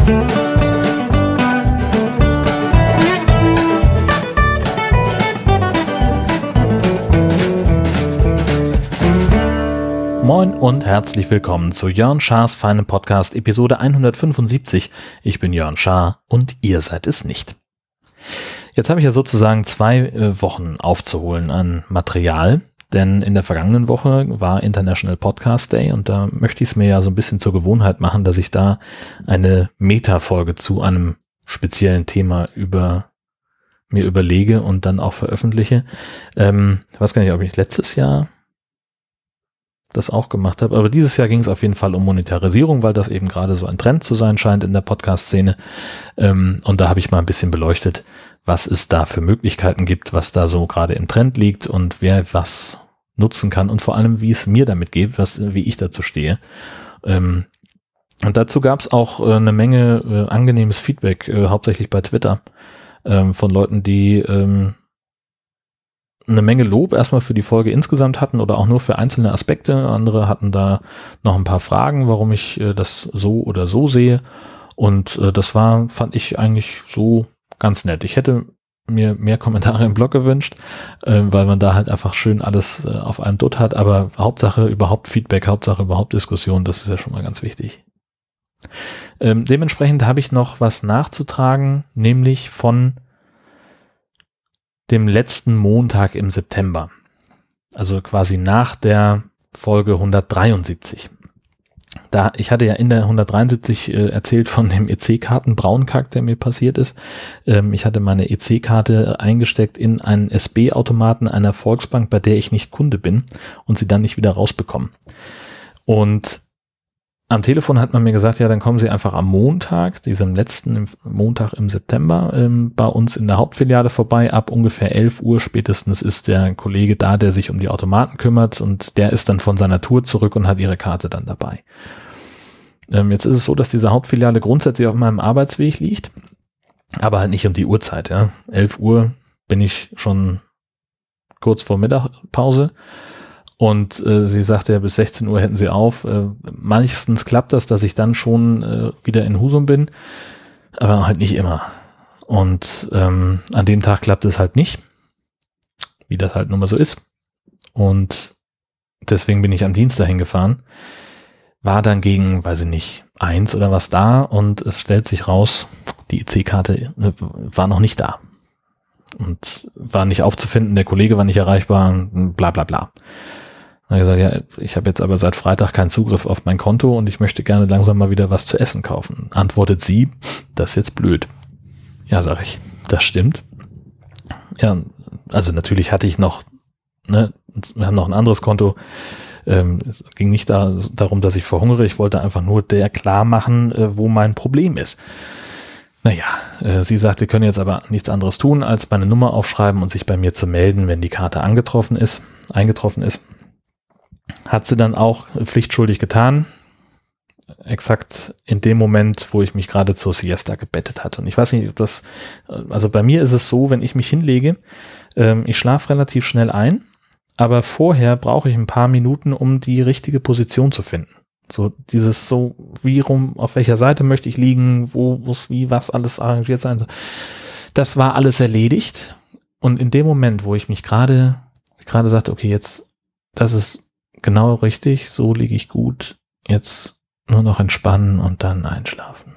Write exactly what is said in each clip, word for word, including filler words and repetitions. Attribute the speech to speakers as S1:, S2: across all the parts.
S1: Moin und herzlich willkommen zu Jörn Schars feinem Podcast Episode hundertfünfundsiebzig. Ich bin Jörn Schaar und ihr seid es nicht. Jetzt habe ich ja sozusagen zwei äh, Wochen aufzuholen an Material, denn in der vergangenen Woche war International Podcast Day und da möchte ich es mir ja so ein bisschen zur Gewohnheit machen, dass ich da eine Meta-Folge zu einem speziellen Thema über mir überlege und dann auch veröffentliche. Ähm, ich weiß gar nicht, ob ich letztes Jahr das auch gemacht habe. Aber dieses Jahr ging es auf jeden Fall um Monetarisierung, weil das eben gerade so ein Trend zu sein scheint in der Podcast-Szene. Ähm, und da habe ich mal ein bisschen beleuchtet, was es da für Möglichkeiten gibt, was da so gerade im Trend liegt und wer was nutzen kann und vor allem, wie es mir damit geht, was, wie ich dazu stehe. Ähm, und dazu gab es auch äh, eine Menge äh, angenehmes Feedback, äh, hauptsächlich bei Twitter, äh, von Leuten, die ähm, eine Menge Lob erstmal für die Folge insgesamt hatten oder auch nur für einzelne Aspekte. Andere hatten da noch ein paar Fragen, warum ich äh, das so oder so sehe. Und äh, das war, fand ich eigentlich so ganz nett. Ich hätte mir mehr Kommentare im Blog gewünscht, äh, weil man da halt einfach schön alles äh, auf einem Dutt hat. Aber Hauptsache überhaupt Feedback, Hauptsache überhaupt Diskussion, das ist ja schon mal ganz wichtig. Ähm, dementsprechend habe ich noch was nachzutragen, nämlich von dem letzten Montag im September, also quasi nach der Folge hundertdreiundsiebzig. Da, ich hatte ja in der hundertdreiundsiebzig äh, erzählt von dem E C-Karten-Braunkack, der mir passiert ist. Ähm, ich hatte meine E C-Karte eingesteckt in einen S B-Automaten einer Volksbank, bei der ich nicht Kunde bin und sie dann nicht wieder rausbekommen. Und am Telefon hat man mir gesagt, ja, dann kommen Sie einfach am Montag, diesem letzten Montag im September, ähm, bei uns in der Hauptfiliale vorbei. Ab ungefähr elf Uhr spätestens ist der Kollege da, der sich um die Automaten kümmert und der ist dann von seiner Tour zurück und hat Ihre Karte dann dabei. Ähm, jetzt ist es so, dass diese Hauptfiliale grundsätzlich auf meinem Arbeitsweg liegt, aber halt nicht um die Uhrzeit. Ja. elf Uhr bin ich schon kurz vor Mittagspause. Und äh, sie sagte ja, bis sechzehn Uhr hätten sie auf. Äh, meistens klappt das, dass ich dann schon äh, wieder in Husum bin, aber halt nicht immer. Und ähm, an dem Tag klappt es halt nicht, wie das halt nun mal so ist. Und deswegen bin ich am Dienstag hingefahren, war dann gegen, weiß ich nicht, eins oder was da und es stellt sich raus, die E C-Karte war noch nicht da. Und war nicht aufzufinden, der Kollege war nicht erreichbar, bla bla bla. Dann habe ich gesagt, ja, ich habe jetzt aber seit Freitag keinen Zugriff auf mein Konto und ich möchte gerne langsam mal wieder was zu essen kaufen. Antwortet sie, das ist jetzt blöd. Ja, sag ich, das stimmt. Ja, also natürlich hatte ich noch, ne, wir haben noch ein anderes Konto. Ähm, es ging nicht da, darum, dass ich verhungere. Ich wollte einfach nur der klar machen, äh, wo mein Problem ist. Naja, äh, sie sagte, können jetzt aber nichts anderes tun, als meine Nummer aufschreiben und sich bei mir zu melden, wenn die Karte angetroffen ist, eingetroffen ist. Hat sie dann auch pflichtschuldig getan, exakt in dem Moment, wo ich mich gerade zur Siesta gebettet hatte. Und ich weiß nicht, ob das, also bei mir ist es so, wenn ich mich hinlege, ähm, ich schlafe relativ schnell ein, aber vorher brauche ich ein paar Minuten, um die richtige Position zu finden. So dieses so, wie rum, auf welcher Seite möchte ich liegen, wo muss wie was alles arrangiert sein soll. Das war alles erledigt. Und in dem Moment, wo ich mich gerade, gerade sagte, okay, jetzt, das ist genau richtig, so liege ich gut, jetzt nur noch entspannen und dann einschlafen.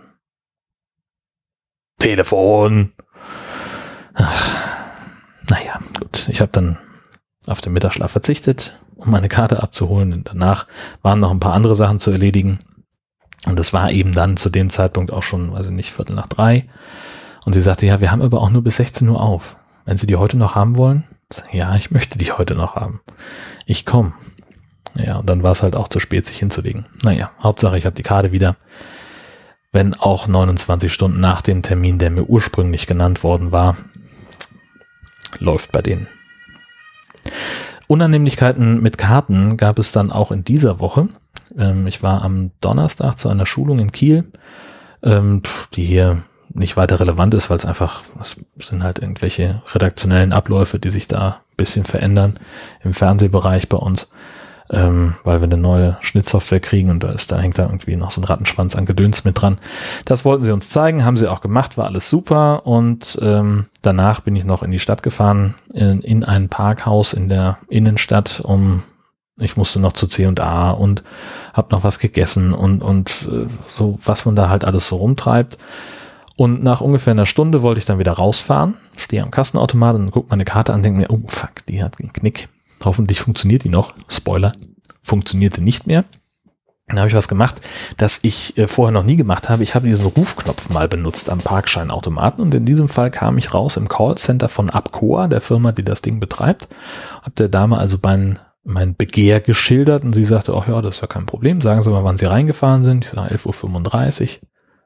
S1: Telefon! Ach, naja, gut. Ich habe dann auf den Mittagsschlaf verzichtet, um meine Karte abzuholen. Und danach waren noch ein paar andere Sachen zu erledigen. Und es war eben dann zu dem Zeitpunkt auch schon, weiß ich nicht, Viertel nach drei. Und sie sagte, ja, wir haben aber auch nur bis sechzehn Uhr auf. Wenn Sie die heute noch haben wollen? Ja, ich möchte die heute noch haben. Ich komme. Ja, und dann war es halt auch zu spät, sich hinzulegen. Naja, Hauptsache, ich habe die Karte wieder. Wenn auch neunundzwanzig Stunden nach dem Termin, der mir ursprünglich genannt worden war, läuft bei denen. Unannehmlichkeiten mit Karten gab es dann auch in dieser Woche. Ähm, ich war am Donnerstag zu einer Schulung in Kiel, ähm, die hier nicht weiter relevant ist, weil es einfach, es sind halt irgendwelche redaktionellen Abläufe, die sich da ein bisschen verändern im Fernsehbereich bei uns. ähm, weil wir eine neue Schnittsoftware kriegen und da ist, da hängt da irgendwie noch so ein Rattenschwanz an Gedöns mit dran. Das wollten sie uns zeigen, haben sie auch gemacht, war alles super und ähm, danach bin ich noch in die Stadt gefahren, in, in ein Parkhaus in der Innenstadt, um ich musste noch zu C und A und habe noch was gegessen und, und äh, so, was man da halt alles so rumtreibt. Und nach ungefähr einer Stunde wollte ich dann wieder rausfahren, stehe am Kassenautomat und gucke meine Karte an und denke mir, oh fuck, die hat einen Knick. Hoffentlich funktioniert die noch. Spoiler, funktionierte nicht mehr. Dann habe ich was gemacht, das ich äh, vorher noch nie gemacht habe. Ich habe diesen Rufknopf mal benutzt am Parkscheinautomaten und in diesem Fall kam ich raus im Callcenter von Abcoa, der Firma, die das Ding betreibt. Habe der Dame also mein, mein Begehr geschildert und sie sagte, ach ja, das ist ja kein Problem. Sagen Sie mal, wann Sie reingefahren sind. Ich sage elf Uhr fünfunddreißig.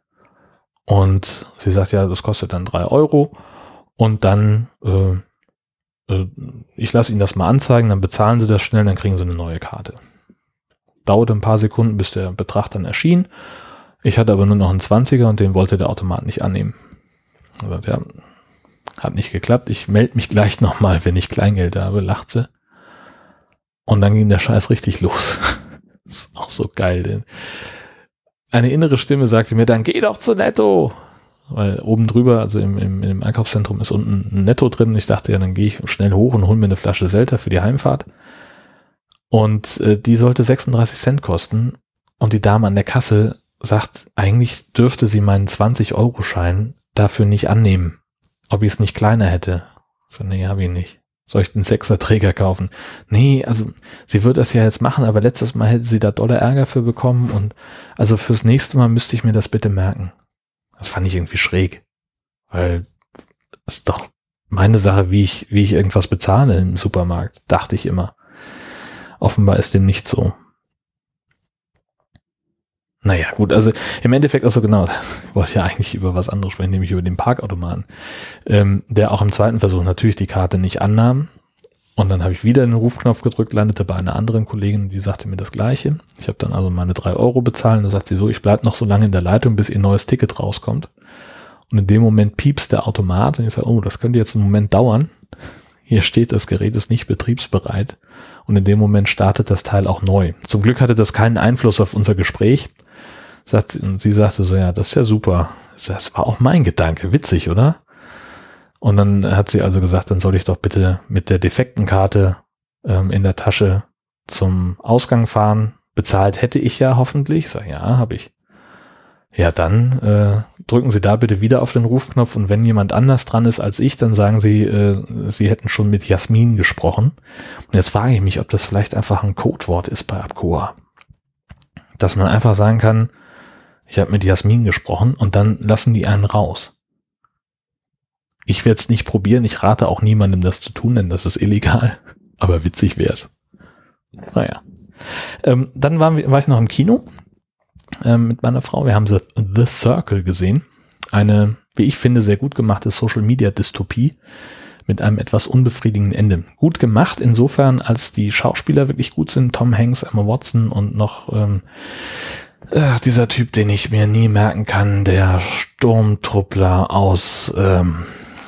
S1: Und sie sagt, ja, das kostet dann drei Euro und dann, äh, äh, ich lasse Ihnen das mal anzeigen, dann bezahlen Sie das schnell, dann kriegen Sie eine neue Karte. Dauerte ein paar Sekunden, bis der Betrag dann erschien. Ich hatte aber nur noch einen zwanziger und den wollte der Automat nicht annehmen. Also, ja, hat nicht geklappt, ich melde mich gleich nochmal, wenn ich Kleingeld habe, lacht sie. Und dann ging der Scheiß richtig los. Das ist auch so geil, denn eine innere Stimme sagte mir, dann geh doch zu Netto. Weil oben drüber, also im, im, im Einkaufszentrum ist unten ein Netto drin. Ich dachte ja, dann gehe ich schnell hoch und hole mir eine Flasche Selter für die Heimfahrt. Und äh, die sollte sechsunddreißig Cent kosten. Und die Dame an der Kasse sagt, eigentlich dürfte sie meinen zwanzig-Euro-Schein dafür nicht annehmen. Ob ich es nicht kleiner hätte. Ich so, nee, habe ich nicht. Soll ich den Sechser-Träger kaufen? Nee, also sie wird das ja jetzt machen, aber letztes Mal hätte sie da dolle Ärger für bekommen und also fürs nächste Mal müsste ich mir das bitte merken. Das fand ich irgendwie schräg, weil es ist doch meine Sache, wie ich, wie ich irgendwas bezahle im Supermarkt, dachte ich immer. Offenbar ist dem nicht so. Naja, gut, also im Endeffekt, also genau, ich wollte ja eigentlich über was anderes sprechen, nämlich über den Parkautomaten, ähm, der auch im zweiten Versuch natürlich die Karte nicht annahm. Und dann habe ich wieder den Rufknopf gedrückt, landete bei einer anderen Kollegin, die sagte mir das Gleiche. Ich habe dann also meine drei Euro bezahlt und dann sagt sie so, ich bleibe noch so lange in der Leitung, bis ihr neues Ticket rauskommt. Und in dem Moment piepst der Automat und ich sage, oh, das könnte jetzt einen Moment dauern. Hier steht, das Gerät ist nicht betriebsbereit. Und in dem Moment startet das Teil auch neu. Zum Glück hatte das keinen Einfluss auf unser Gespräch. Sagt, und sie sagte so, ja, das ist ja super. Das war auch mein Gedanke. Witzig, oder? Und dann hat sie also gesagt, dann soll ich doch bitte mit der defekten Karte ähm, in der Tasche zum Ausgang fahren. Bezahlt hätte ich ja hoffentlich. Ich sage, ja, habe ich. Ja, dann äh, drücken Sie da bitte wieder auf den Rufknopf und wenn jemand anders dran ist als ich, dann sagen Sie, äh, Sie hätten schon mit Jasmin gesprochen. Und jetzt frage ich mich, ob das vielleicht einfach ein Codewort ist bei Abcoa. Dass man einfach sagen kann, ich habe mit Jasmin gesprochen und dann lassen die einen raus. Ich werde es nicht probieren, ich rate auch niemandem das zu tun, denn das ist illegal. Aber witzig wäre es. Naja. Ähm, dann waren wir, war ich noch im Kino ähm, mit meiner Frau. Wir haben The, The Circle gesehen. Eine, wie ich finde, sehr gut gemachte Social-Media-Dystopie mit einem etwas unbefriedigenden Ende. Gut gemacht insofern, als die Schauspieler wirklich gut sind. Tom Hanks, Emma Watson und noch ähm, äh, dieser Typ, den ich mir nie merken kann, der Sturmtruppler aus ähm,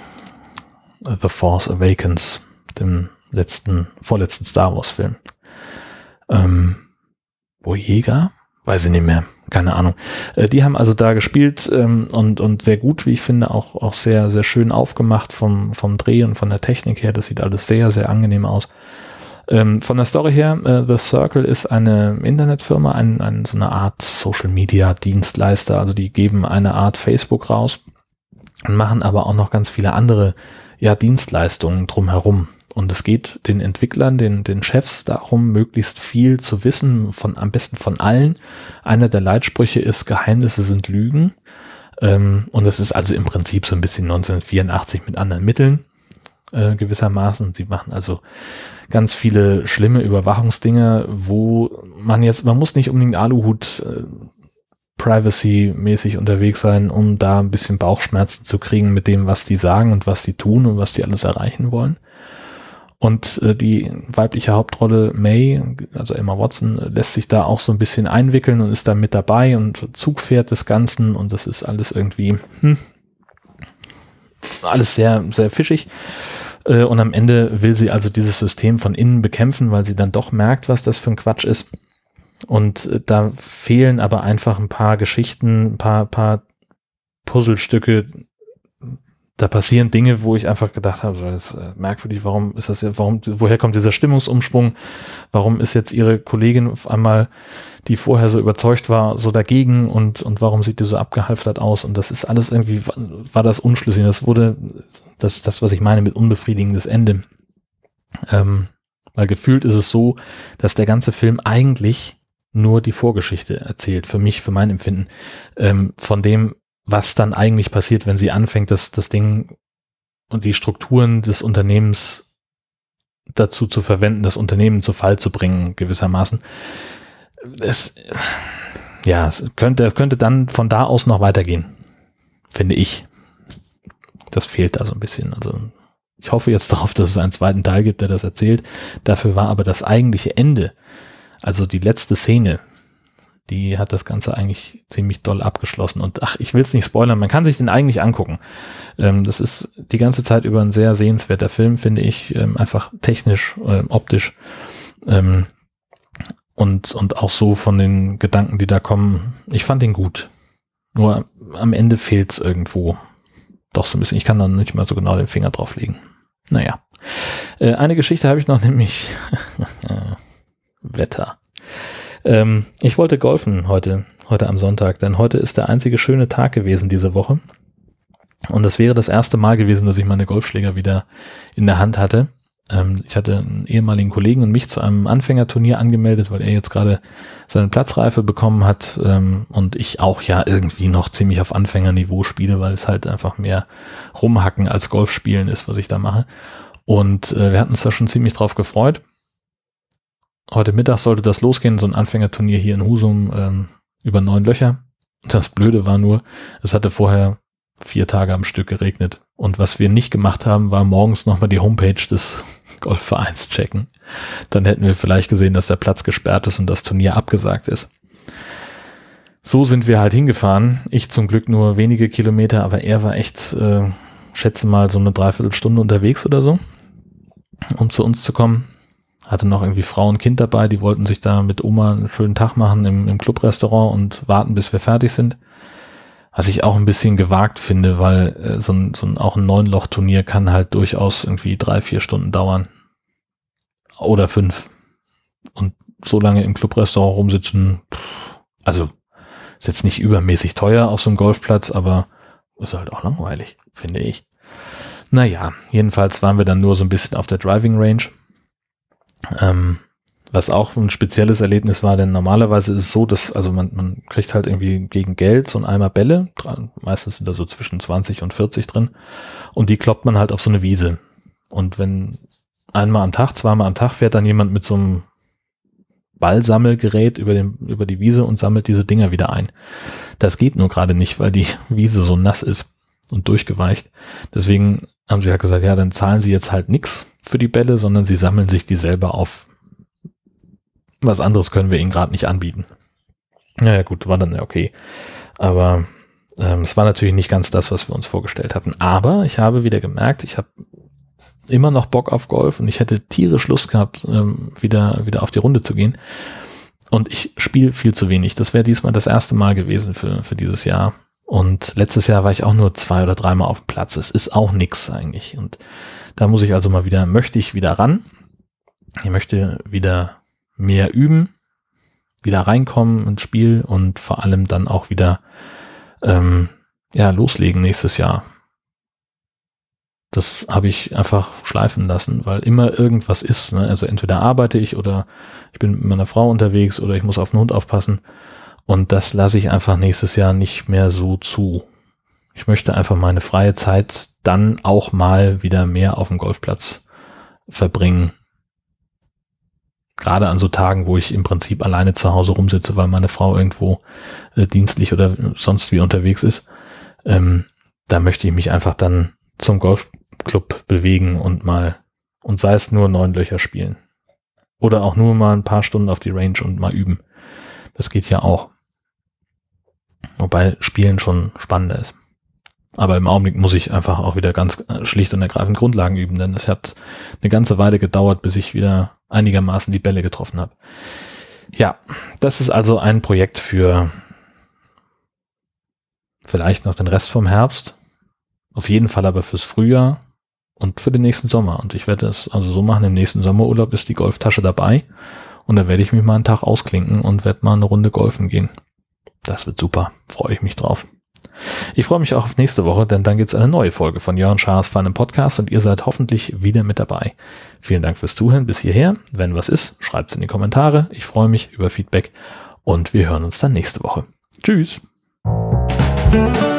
S1: The Force Awakens, dem letzten, vorletzten Star Wars Film. Ähm, Boyega? Weiß ich nicht mehr. Keine Ahnung. Äh, die haben also da gespielt ähm, und und sehr gut, wie ich finde, auch auch sehr sehr schön aufgemacht vom vom Dreh und von der Technik her. Das sieht alles sehr sehr angenehm aus. Ähm, von der Story her, äh, The Circle ist eine Internetfirma, ein, ein, so eine Art Social Media Dienstleister. Also die geben eine Art Facebook raus und machen aber auch noch ganz viele andere ja Dienstleistungen drumherum. Und es geht den Entwicklern, den, den Chefs darum, möglichst viel zu wissen, von am besten von allen. Einer der Leitsprüche ist, Geheimnisse sind Lügen. Ähm, und das ist also im Prinzip so ein bisschen neunzehnhundertvierundachtzig mit anderen Mitteln äh, gewissermaßen. Sie machen also ganz viele schlimme Überwachungsdinge, wo man jetzt, man muss nicht unbedingt Aluhut äh, Privacy-mäßig unterwegs sein, um da ein bisschen Bauchschmerzen zu kriegen mit dem, was die sagen und was die tun und was die alles erreichen wollen. Und äh, die weibliche Hauptrolle May, also Emma Watson, lässt sich da auch so ein bisschen einwickeln und ist da mit dabei und Zugpferd des Ganzen und das ist alles irgendwie hm, alles sehr, sehr fischig. Äh, und am Ende will sie also dieses System von innen bekämpfen, weil sie dann doch merkt, was das für ein Quatsch ist. Und äh, da fehlen aber einfach ein paar Geschichten, ein paar, paar Puzzlestücke. Da passieren Dinge, wo ich einfach gedacht habe, das ist merkwürdig, warum ist das jetzt, warum, woher kommt dieser Stimmungsumschwung? Warum ist jetzt ihre Kollegin auf einmal, die vorher so überzeugt war, so dagegen und, und warum sieht die so abgehalftert aus? Und das ist alles irgendwie, war das unschlüssig. Das wurde, das, das, was ich meine mit unbefriedigendes Ende. Ähm, weil gefühlt ist es so, dass der ganze Film eigentlich nur die Vorgeschichte erzählt, für mich, für mein Empfinden, ähm, von dem, was dann eigentlich passiert, wenn sie anfängt, das, das Ding und die Strukturen des Unternehmens dazu zu verwenden, das Unternehmen zu Fall zu bringen, gewissermaßen. Es, ja, es könnte, es könnte dann von da aus noch weitergehen, finde ich. Das fehlt da so ein bisschen. Also ich hoffe jetzt darauf, dass es einen zweiten Teil gibt, der das erzählt. Dafür war aber das eigentliche Ende, also die letzte Szene, die hat das Ganze eigentlich ziemlich doll abgeschlossen. Und ach, ich will es nicht spoilern, man kann sich den eigentlich angucken. Ähm, das ist die ganze Zeit über ein sehr sehenswerter Film, finde ich, ähm, einfach technisch, äh, optisch ähm, und, und auch so von den Gedanken, die da kommen. Ich fand ihn gut. Nur am Ende fehlt es irgendwo doch so ein bisschen. Ich kann dann nicht mal so genau den Finger drauf legen. Naja. Äh, eine Geschichte habe ich noch, nämlich Wetter. Ähm, ich wollte golfen heute, heute am Sonntag, denn heute ist der einzige schöne Tag gewesen diese Woche. Und es wäre das erste Mal gewesen, dass ich meine Golfschläger wieder in der Hand hatte. Ähm, ich hatte einen ehemaligen Kollegen und mich zu einem Anfängerturnier angemeldet, weil er jetzt gerade seine Platzreife bekommen hat. Ähm, und ich auch ja irgendwie noch ziemlich auf Anfängerniveau spiele, weil es halt einfach mehr Rumhacken als Golfspielen ist, was ich da mache. Und äh, wir hatten uns da schon ziemlich drauf gefreut. Heute Mittag sollte das losgehen, so ein Anfängerturnier hier in Husum ähm, über neun Löcher. Das Blöde war nur, es hatte vorher vier Tage am Stück geregnet. Und was wir nicht gemacht haben, war morgens nochmal die Homepage des Golfvereins checken. Dann hätten wir vielleicht gesehen, dass der Platz gesperrt ist und das Turnier abgesagt ist. So sind wir halt hingefahren. Ich zum Glück nur wenige Kilometer, aber er war echt, äh, schätze mal, so eine Dreiviertelstunde unterwegs oder so, um zu uns zu kommen. Hatte noch irgendwie Frau und Kind dabei, die wollten sich da mit Oma einen schönen Tag machen im, im Clubrestaurant und warten, bis wir fertig sind. Was ich auch ein bisschen gewagt finde, weil äh, so ein, so ein auch ein Neun-Loch-Turnier kann halt durchaus irgendwie drei, vier Stunden dauern. Oder fünf. Und so lange im Clubrestaurant rumsitzen, pff, also ist jetzt nicht übermäßig teuer auf so einem Golfplatz, aber ist halt auch langweilig, finde ich. Naja, jedenfalls waren wir dann nur so ein bisschen auf der Driving Range. Ähm, was auch ein spezielles Erlebnis war, denn normalerweise ist es so, dass, also man, man kriegt halt irgendwie gegen Geld so ein Eimer Bälle, meistens sind da so zwischen zwanzig und vierzig drin, und die kloppt man halt auf so eine Wiese. Und wenn einmal am Tag, zweimal am Tag fährt dann jemand mit so einem Ballsammelgerät über den, über die Wiese und sammelt diese Dinger wieder ein. Das geht nur gerade nicht, weil die Wiese so nass ist und durchgeweicht. Deswegen haben sie halt gesagt, ja, dann zahlen sie jetzt halt nichts für die Bälle, sondern sie sammeln sich die selber auf. Was anderes können wir ihnen gerade nicht anbieten. Naja gut, war dann ja okay. Aber ähm, es war natürlich nicht ganz das, was wir uns vorgestellt hatten. Aber ich habe wieder gemerkt, ich habe immer noch Bock auf Golf und ich hätte tierisch Lust gehabt, ähm, wieder, wieder auf die Runde zu gehen. Und ich spiele viel zu wenig. Das wäre diesmal das erste Mal gewesen für, für dieses Jahr. Und letztes Jahr war ich auch nur zwei oder dreimal auf dem Platz. Es ist auch nix eigentlich. Und da muss ich also mal wieder, möchte ich wieder ran. Ich möchte wieder mehr üben, wieder reinkommen ins Spiel und vor allem dann auch wieder ähm, ja, loslegen nächstes Jahr. Das habe ich einfach schleifen lassen, weil immer irgendwas ist. Ne? Also entweder arbeite ich oder ich bin mit meiner Frau unterwegs oder ich muss auf den Hund aufpassen. Und das lasse ich einfach nächstes Jahr nicht mehr so zu. Ich möchte einfach meine freie Zeit dann auch mal wieder mehr auf dem Golfplatz verbringen. Gerade an so Tagen, wo ich im Prinzip alleine zu Hause rumsitze, weil meine Frau irgendwo äh, dienstlich oder sonst wie unterwegs ist. Ähm, da möchte ich mich einfach dann zum Golfclub bewegen und mal, und sei es nur neun Löcher spielen. Oder auch nur mal ein paar Stunden auf die Range und mal üben. Das geht ja auch. Wobei Spielen schon spannender ist. Aber im Augenblick muss ich einfach auch wieder ganz schlicht und ergreifend Grundlagen üben, denn es hat eine ganze Weile gedauert, bis ich wieder einigermaßen die Bälle getroffen habe. Ja, das ist also ein Projekt für vielleicht noch den Rest vom Herbst, auf jeden Fall aber fürs Frühjahr und für den nächsten Sommer. Und ich werde es also so machen, im nächsten Sommerurlaub ist die Golftasche dabei und da werde ich mich mal einen Tag ausklinken und werde mal eine Runde golfen gehen. Das wird super, freue ich mich drauf. Ich freue mich auch auf nächste Woche, denn dann gibt es eine neue Folge von Jörn Schaas Fun im Podcast und ihr seid hoffentlich wieder mit dabei. Vielen Dank fürs Zuhören bis hierher. Wenn was ist, schreibt es in die Kommentare. Ich freue mich über Feedback und wir hören uns dann nächste Woche. Tschüss!